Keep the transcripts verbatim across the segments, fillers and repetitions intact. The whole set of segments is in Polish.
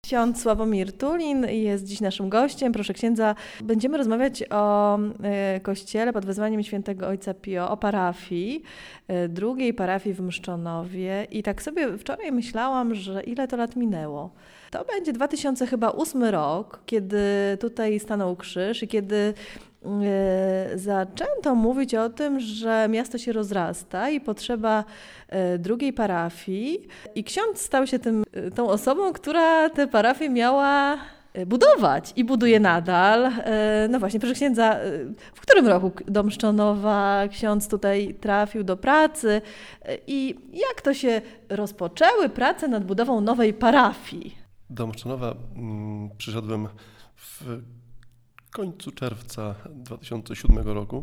Ksiądz Sławomir Tulin jest dziś naszym gościem. Proszę księdza, będziemy rozmawiać o y, kościele pod wezwaniem świętego Ojca Pio, o parafii, y, drugiej parafii w Mszczonowie. I tak sobie wczoraj myślałam, że ile to lat minęło. To będzie dwa tysiące ósmy rok, kiedy tutaj stanął krzyż i kiedy y, zaczęto mówić o tym, że miasto się rozrasta i potrzeba y, drugiej parafii. I ksiądz stał się tym, y, tą osobą, która tę parafię miała budować i buduje nadal. Y, no właśnie, proszę księdza, y, w którym roku do Mszczonowa ksiądz tutaj trafił do pracy y, i jak to się rozpoczęły prace nad budową nowej parafii? Do Mszczonowa mm, przyszedłem w końcu czerwca dwa tysiące siódmego roku.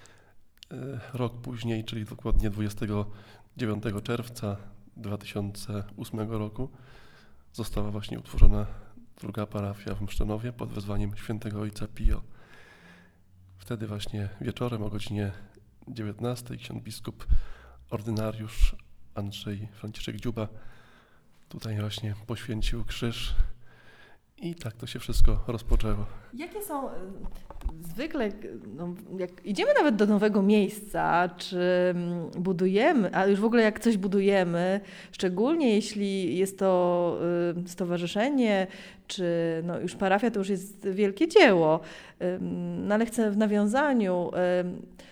Rok później, czyli dokładnie dwudziestego dziewiątego czerwca dwa tysiące ósmego roku została właśnie utworzona druga parafia w Mszczonowie pod wezwaniem świętego Ojca Pio. Wtedy właśnie wieczorem o godzinie dziewiętnastej ksiądz biskup ordynariusz Andrzej Franciszek Dziuba tutaj właśnie poświęcił krzyż i tak to się wszystko rozpoczęło. Jakie są zwykle, no, jak idziemy nawet do nowego miejsca, czy budujemy, a już w ogóle jak coś budujemy, szczególnie jeśli jest to y, stowarzyszenie, czy no, już parafia, to już jest wielkie dzieło, y, no, ale chcę w nawiązaniu y,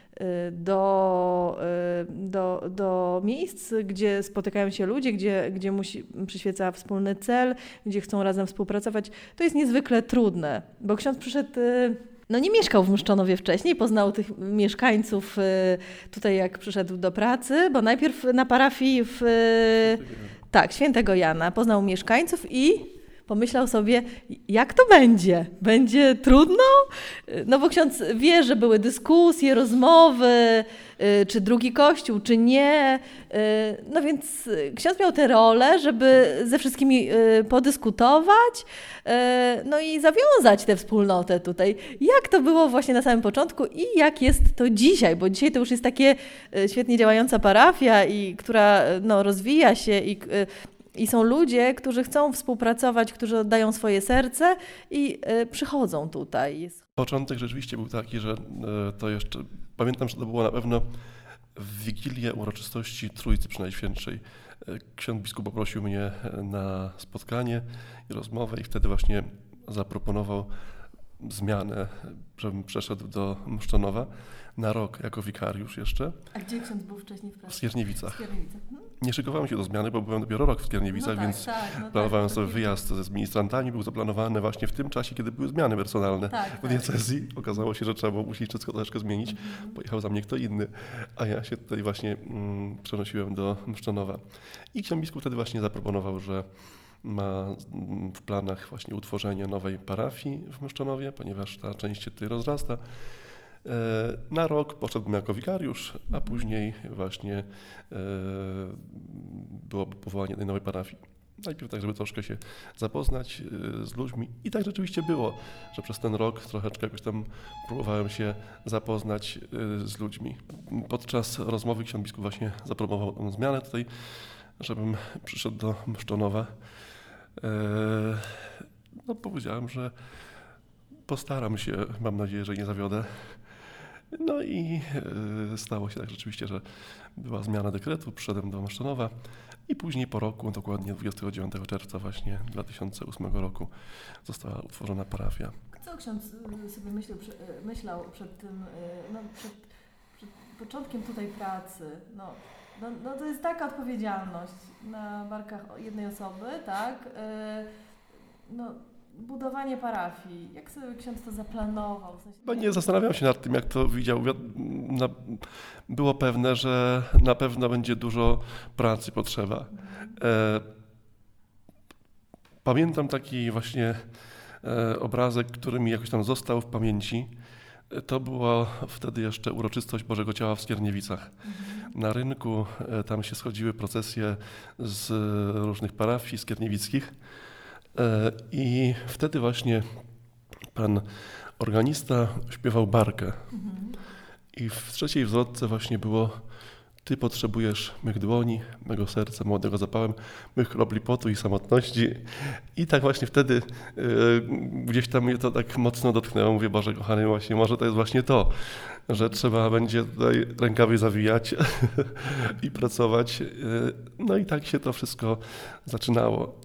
Do, do, do miejsc, gdzie spotykają się ludzie, gdzie, gdzie musi, przyświeca wspólny cel, gdzie chcą razem współpracować. To jest niezwykle trudne, bo ksiądz przyszedł, no nie mieszkał w Mszczonowie wcześniej, poznał tych mieszkańców tutaj jak przyszedł do pracy, bo najpierw na parafii w tak, Świętego Jana poznał mieszkańców i pomyślał sobie, jak to będzie? Będzie trudno? No bo ksiądz wie, że były dyskusje, rozmowy, czy drugi kościół, czy nie. No więc ksiądz miał tę rolę, żeby ze wszystkimi podyskutować, no i zawiązać tę wspólnotę tutaj. Jak to było właśnie na samym początku i jak jest to dzisiaj? Bo dzisiaj to już jest takie świetnie działająca parafia, i która no, rozwija się i I są ludzie, którzy chcą współpracować, którzy oddają swoje serce i y, przychodzą tutaj. Początek rzeczywiście był taki, że y, to jeszcze, pamiętam, że to było na pewno w Wigilię uroczystości Trójcy Przenajświętszej. Y, ksiądz biskup poprosił mnie na spotkanie i rozmowę i wtedy właśnie zaproponował zmianę, żebym przeszedł do Mszczonowa na rok jako wikariusz jeszcze. A gdzie ksiądz był wcześniej w pracy? W Skierniewicach. W Skierniewicach. Hmm? Nie szykowałem się do zmiany, bo byłem dopiero rok w Skierniewicach, no tak, więc tak, no planowałem tak, sobie wyjazd z ministrantami, był zaplanowany właśnie w tym czasie, kiedy były zmiany personalne tak, w diecezji. Tak. Okazało się, że trzeba było musieć wszystko troszeczkę zmienić. Mm-hmm. Pojechał za mnie kto inny, a ja się tutaj właśnie mm, przenosiłem do Mszczonowa. I ksiądz biskup wtedy właśnie zaproponował, że ma w planach właśnie utworzenie nowej parafii w Mszczonowie, ponieważ ta część się tutaj rozrasta. Na rok poszedłbym jako wikariusz, a później właśnie było powołanie tej nowej parafii. Najpierw tak, żeby troszkę się zapoznać z ludźmi i tak rzeczywiście było, że przez ten rok troszeczkę jakoś tam próbowałem się zapoznać z ludźmi. Podczas rozmowy ksiądz biskup właśnie zaproponował tą zmianę tutaj, żebym przyszedł do Mszczonowa. No powiedziałem, że postaram się, mam nadzieję, że nie zawiodę. No i stało się tak rzeczywiście, że była zmiana dekretu, przyszedłem do Mszczonowa i później po roku, dokładnie dwudziestego dziewiątego czerwca właśnie dwa tysiące ósmego roku została utworzona parafia. Co ksiądz sobie myślał, myślał przed tym, no, przed, przed początkiem tutaj pracy? No, no, no to jest taka odpowiedzialność na barkach jednej osoby, tak? No, budowanie parafii. Jak sobie ksiądz to zaplanował? W sensie... No nie zastanawiam się nad tym, jak to widział. Było pewne, że na pewno będzie dużo pracy potrzeba. Mhm. Pamiętam taki właśnie obrazek, który mi jakoś tam został w pamięci. To była wtedy jeszcze uroczystość Bożego Ciała w Skierniewicach. Mhm. Na rynku tam się schodziły procesje z różnych parafii skierniewickich. I wtedy właśnie pan organista śpiewał barkę. Mhm. I w trzeciej zwrotce właśnie było Ty potrzebujesz mych dłoni, mego serca młodego zapałem, mych kropli potu i samotności. I tak właśnie wtedy yy, gdzieś tam mnie to tak mocno dotknęło. Mówię, Boże kochany, właśnie może to jest właśnie to, że trzeba będzie tutaj rękawy zawijać i pracować. Yy, no i tak się to wszystko zaczynało.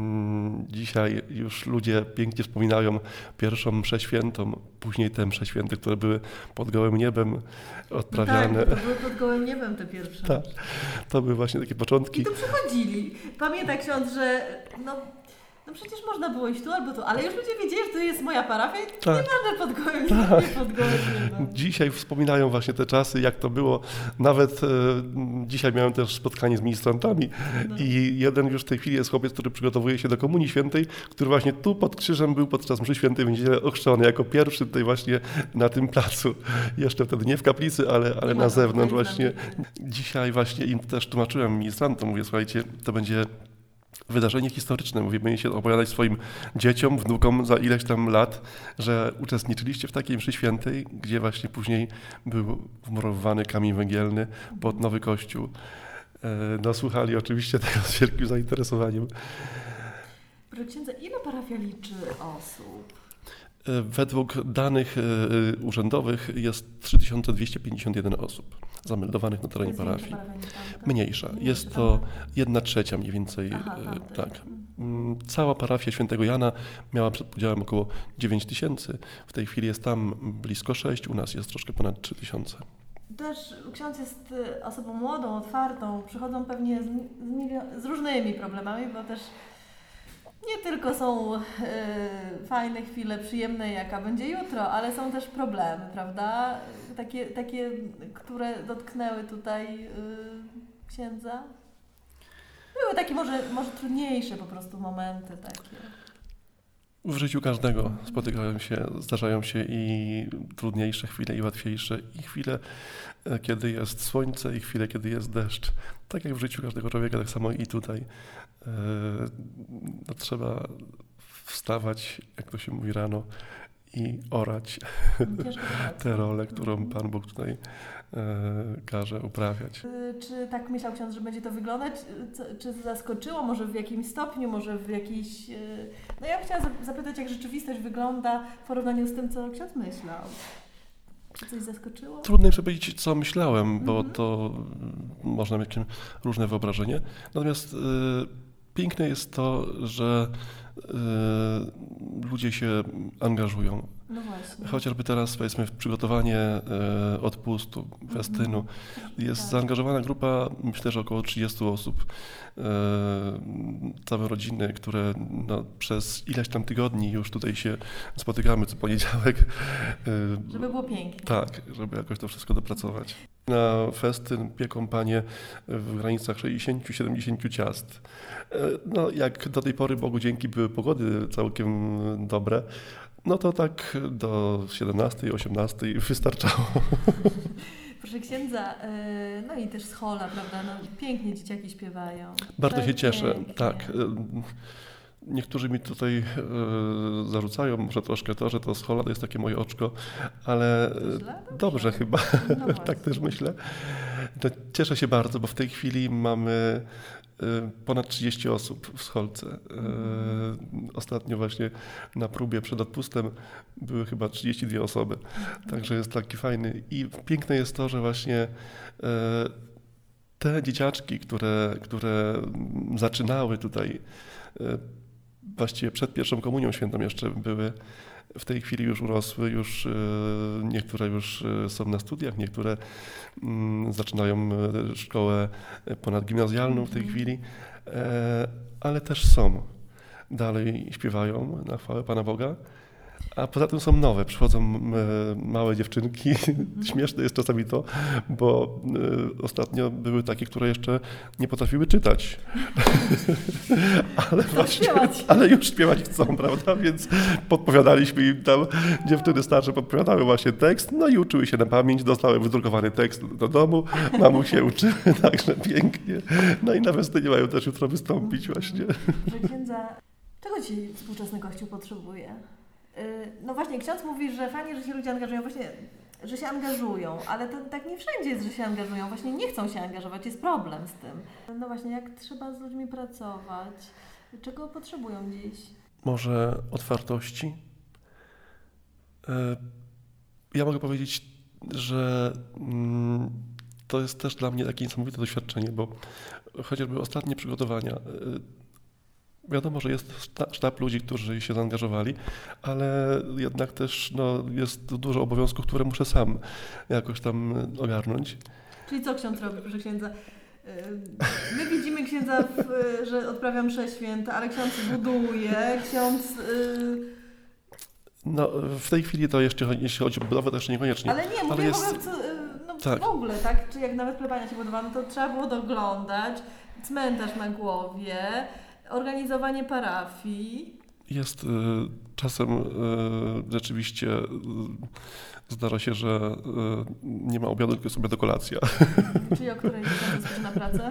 Dzisiaj już ludzie pięknie wspominają pierwszą mszę świętą, później te msze święte, które były pod gołym niebem odprawiane. No tak, to były pod gołym niebem te pierwsze. Tak, to były właśnie takie początki. I tu przychodzili. Pamięta ksiądz, że no, no przecież można było iść tu albo tu, ale już ludzie wiedzieli, że to jest moja parafia i tak. nieważne pod gołym niebem, tak. pod gołym niebem. Dzisiaj wspominają właśnie te czasy, jak to było. Nawet e, dzisiaj miałem też spotkanie z ministrantami no. i jeden już w tej chwili jest chłopiec, który przygotowuje się do Komunii Świętej, który właśnie tu pod krzyżem był podczas mszy świętej w niedzielę ochrzczony, jako pierwszy tutaj właśnie na tym placu. Jeszcze wtedy nie w kaplicy, ale, ale na zewnątrz właśnie. Dzisiaj właśnie im też tłumaczyłem ministrantom, mówię, słuchajcie, to będzie wydarzenie historyczne. Mówimy się opowiadać swoim dzieciom, wnukom za ileś tam lat, że uczestniczyliście w takiej mszy świętej, gdzie właśnie później był wmurowany kamień węgielny pod nowy kościół. No słuchali oczywiście tego z wielkim zainteresowaniem. Proszę księdza, ile parafia liczy osób? Według danych urzędowych jest trzy tysiące dwieście pięćdziesiąt jeden osób zameldowanych na terenie parafii. Mniejsza. Jest to jedna trzecia mniej więcej. Aha, tak. Cała parafia Świętego Jana miała przed podziałem około dziewięć tysięcy. W tej chwili jest tam blisko sześć, u nas jest troszkę ponad trzy tysiące. Też ksiądz jest osobą młodą, otwartą. Przychodzą pewnie z, z, z różnymi problemami, bo też nie tylko są y, fajne chwile, przyjemne, jaka będzie jutro, ale są też problemy, prawda? Takie, takie które dotknęły tutaj y, księdza. Były takie może, może trudniejsze po prostu momenty takie. W życiu każdego spotykają się, zdarzają się i trudniejsze chwile, i łatwiejsze, i chwile, kiedy jest słońce, i chwile, kiedy jest deszcz. Tak jak w życiu każdego człowieka, tak samo i tutaj. No, trzeba wstawać, jak to się mówi, rano i orać tę rolę, którą Pan Bóg tutaj e, każe uprawiać. Czy tak myślał ksiądz, że będzie to wyglądać? Czy, czy zaskoczyło? Może w jakimś stopniu, może w jakiejś... No ja bym chciała zapytać, jak rzeczywistość wygląda w porównaniu z tym, co ksiądz myślał. Czy coś zaskoczyło? Trudno jeszcze powiedzieć, co myślałem, bo mm-hmm. to można mieć różne wyobrażenie. Natomiast y, piękne jest to, że y, ludzie się angażują. No właśnie. Chociażby teraz, powiedzmy, w przygotowanie y, odpustu, festynu. Mm-hmm. Jest tak. zaangażowana grupa, myślę, że około trzydzieści osób. Y, całe rodziny, które no, przez ileś tam tygodni już tutaj się spotykamy co poniedziałek. Y, żeby było pięknie. Tak, żeby jakoś to wszystko dopracować. Na festyn pieką panie w granicach sześćdziesiąt do siedemdziesięciu ciast. No, jak do tej pory, Bogu dzięki, były pogody całkiem dobre, no to tak do siedemnastej, osiemnastej wystarczało. Proszę księdza, no i też schola, prawda? No, pięknie dzieciaki śpiewają. Bardzo tak się cieszę, pięknie. Tak. Niektórzy mi tutaj e, zarzucają może troszkę to, że to schola to jest takie moje oczko, ale Dobrze, dobrze chyba, no tak też myślę. To cieszę się bardzo, bo w tej chwili mamy e, ponad trzydzieści osób w scholce. E, ostatnio właśnie na próbie przed odpustem były chyba trzydzieści dwie osoby, także jest taki fajny. I piękne jest to, że właśnie e, te dzieciaczki, które, które zaczynały tutaj e, właściwie przed pierwszą komunią świętą jeszcze były, w tej chwili już urosły, już niektóre już są na studiach, niektóre zaczynają szkołę ponadgimnazjalną w tej chwili, ale też są, dalej śpiewają na chwałę Pana Boga. A poza tym są nowe, przychodzą małe dziewczynki. Śmieszne jest czasami to, bo ostatnio były takie, które jeszcze nie potrafiły czytać. ale, właśnie, ale już śpiewać chcą, prawda? Więc podpowiadaliśmy im tam, dziewczyny starsze podpowiadały właśnie tekst, no i uczyły się na pamięć, dostały wydrukowany tekst do domu, mamusie uczyły, także pięknie. No i na festynie mają też jutro wystąpić właśnie. Proszę księdza, czego dzisiaj współczesny Kościół potrzebuje? No właśnie, ksiądz mówi, że fajnie, że się ludzie angażują. Właśnie że się angażują, ale to tak nie wszędzie jest, że się angażują. Właśnie nie chcą się angażować, jest problem z tym. No właśnie, jak trzeba z ludźmi pracować? Czego potrzebują dziś? Może otwartości. Ja mogę powiedzieć, że to jest też dla mnie takie niesamowite doświadczenie, bo chociażby ostatnie przygotowania, wiadomo, że jest sztab ludzi, którzy się zaangażowali, ale jednak też no, jest dużo obowiązków, które muszę sam jakoś tam ogarnąć. Czyli co ksiądz robi, proszę księdza? My widzimy księdza, w, że odprawia msze święte, ale ksiądz buduje, ksiądz... Yy... No w tej chwili to jeszcze, jeśli chodzi o budowę, to jeszcze niekoniecznie. Ale nie, mówię ale jest... w ogóle, co, no, tak. w ogóle, tak? Czy jak nawet plebania się budowano, to trzeba było doglądać, cmentarz na głowie, organizowanie parafii. Jest y, czasem y, rzeczywiście y, zdarza się, że y, nie ma obiadu, tylko sobie do kolacja. Czyli o której ksiądz zaczyna pracę?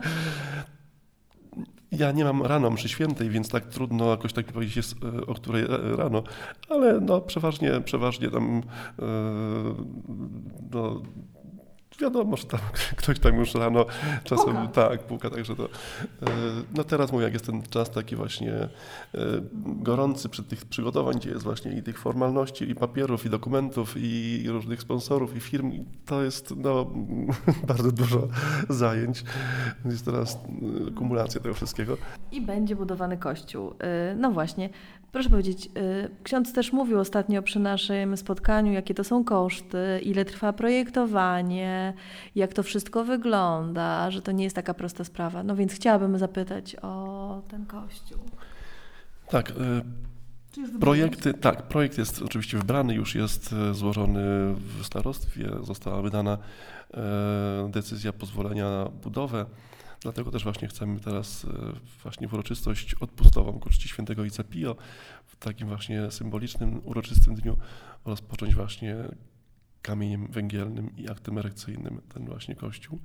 Ja nie mam rano mszy świętej, więc tak trudno jakoś tak powiedzieć jest o której rano, ale no przeważnie, przeważnie tam yy, no, wiadomo, że tam ktoś tam już rano czasem puka. tak puka, także to yy, no teraz mówię, jak jest ten czas taki właśnie yy, gorący przy tych przygotowań, gdzie jest właśnie i tych formalności, i papierów, i dokumentów, i różnych sponsorów, i firm, i to jest no bardzo dużo zajęć. Jest teraz yy, kumulacja tego wszystkiego. I będzie budowany kościół. Yy, no właśnie, proszę powiedzieć, yy, ksiądz też mówił ostatnio przy naszym spotkaniu, jakie to są koszty, ile trwa projektowanie, jak to wszystko wygląda, że to nie jest taka prosta sprawa. No więc chciałabym zapytać o ten kościół. Tak. Y- projekty, tak, projekt jest oczywiście wybrany, już jest złożony w starostwie, została wydana y- decyzja pozwolenia na budowę. Dlatego też właśnie chcemy teraz y- właśnie w uroczystość odpustową ku czci świętego Ojca Pio, w takim właśnie symbolicznym, uroczystym dniu rozpocząć właśnie kamieniem węgielnym i aktem erekcyjnym ten właśnie kościół.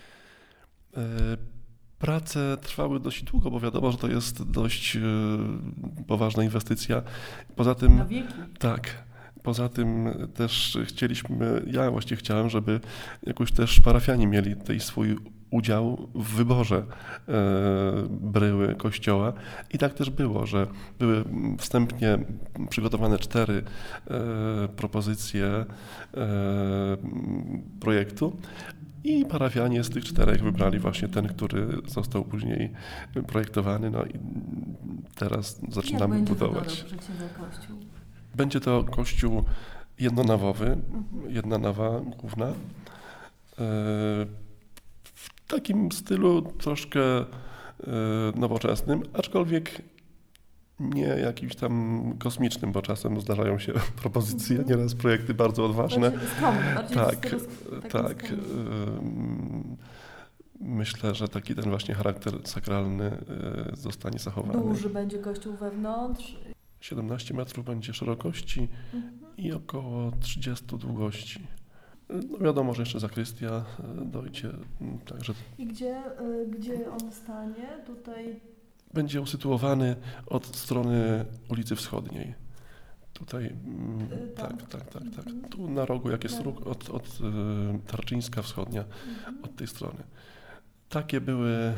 Prace trwały dość długo, bo wiadomo, że to jest dość poważna inwestycja. Poza tym, na wieki. Tak, poza tym też chcieliśmy, ja właściwie chciałem, żeby jakoś też parafianie mieli tutaj swój udział w wyborze e, bryły kościoła i tak też było, że były wstępnie przygotowane cztery e, propozycje e, projektu i parafianie z tych czterech wybrali właśnie ten, który został później projektowany, no i teraz zaczynamy Jak budować. Będzie kościół? Będzie to kościół jednonawowy, jedna nawa główna. E, W takim stylu troszkę y, nowoczesnym, aczkolwiek nie jakimś tam kosmicznym, bo czasem zdarzają się propozycje, mm-hmm. nieraz projekty bardzo odważne. Bardziej skromny, bardziej tak, stylu, tak. Y, myślę, że taki ten właśnie charakter sakralny y, zostanie zachowany. Duży będzie kościół wewnątrz? siedemnaście metrów będzie szerokości mm-hmm. i około trzydzieści długości. No wiadomo, że jeszcze zakrystia dojdzie, także... I gdzie, gdzie on stanie? Tutaj? Będzie usytuowany od strony ulicy Wschodniej. Tutaj, yy, tak, tak, tak, tak, tak. Tu na rogu, jak jest róg, od, od y, Tarczyńska Wschodnia, mhm. od tej strony. Takie były y, y,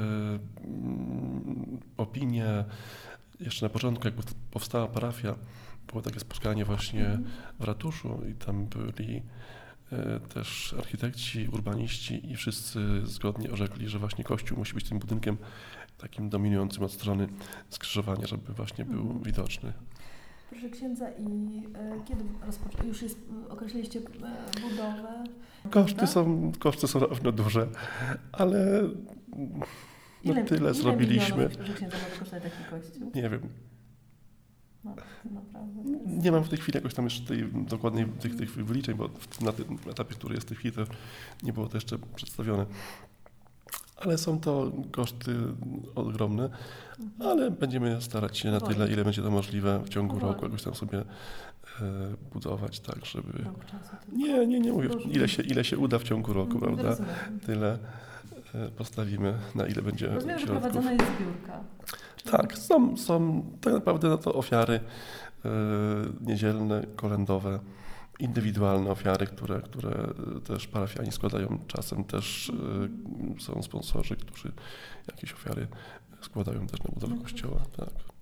opinie, jeszcze na początku, jak powstała parafia, było takie spotkanie właśnie mhm. w ratuszu i tam byli też architekci, urbaniści i wszyscy zgodnie orzekli, że właśnie kościół musi być tym budynkiem takim dominującym od strony skrzyżowania, żeby właśnie był mhm. widoczny. Proszę księdza, i e, kiedy rozpoczę... już jest, określiliście e, budowę? Koszty są, koszty są na pewno duże, ale no ile, tyle ile zrobiliśmy. Milionów, proszę księdza, może kosztuje taki kościół? Nie wiem. No, naprawdę. Nie mam w tej chwili jakoś tam jeszcze tej dokładnej tych, tych wyliczeń, bo na tym etapie, który jest w tej chwili, to nie było to jeszcze przedstawione. Ale są to koszty ogromne, mhm. ale będziemy starać się na Oj. tyle, ile będzie to możliwe w ciągu Oj. roku, jakoś tam sobie e, budować, tak, żeby... Rok czasu tylko. Nie, nie, nie mówię, ile się, ile się uda w ciągu roku, prawda? Rozumiem. Tyle e, postawimy, na ile będzie Rozumiem, środków. że prowadzona jest zbiórka. Tak, są, są tak naprawdę no to ofiary e, niedzielne, kolędowe, indywidualne ofiary, które, które też parafianie składają. Czasem też y, są sponsorzy, którzy jakieś ofiary składają też na budowę kościoła. Tak.